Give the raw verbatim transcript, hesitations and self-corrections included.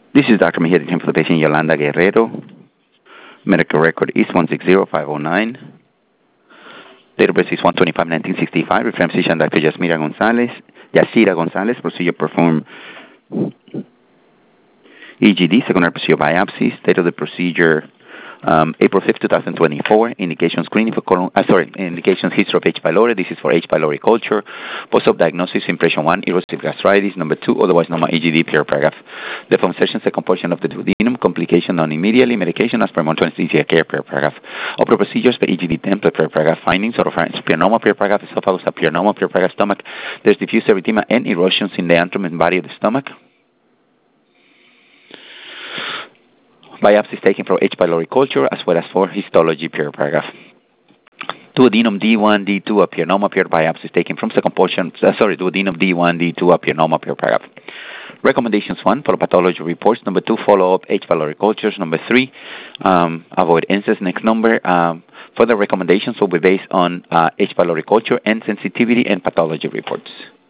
This is Doctor Mejia, the for the patient Yolanda Guerrero. Medical record is one six zero five zero nine. Date of birth is one twenty-five nineteen sixty-five. Reference physician Doctor Yasmira Gonzalez. Yasira Gonzalez. Procedure performed E G D, secondary procedure biopsy. State of the procedure um, April fifth, twenty twenty-four. Indication screening for colon, uh, sorry, indications history of H. pylori. This is for H. pylori culture. Post-op diagnosis, impression one, erosive gastritis. Number two, otherwise known as E G D, pure paragraph. The foam session, second portion of the duodenum. Complication done immediately. Medication as per monitoring anesthesia care, pure paragraph. Upper procedures for E G D template, pure paragraph. Findings, oropharynx, pure normal, pure paragraph. Esophagus, pure normal, pure paragraph. Stomach. There's diffuse erythema and erosions in the antrum and body of the stomach. Biopsies taken from H. pylori culture as well as for histology, pure paragraph. Duodenum D one, D two, appear normal, pure biopsies taken from second portion, uh, sorry, duodenum D one, D two, appear normal, pure paragraph. Recommendations one, follow pathology reports. Number two, follow up H. pylori cultures. Number three, um, avoid incest. Next number, um, further recommendations will be based on uh, H. pylori culture and sensitivity and pathology reports.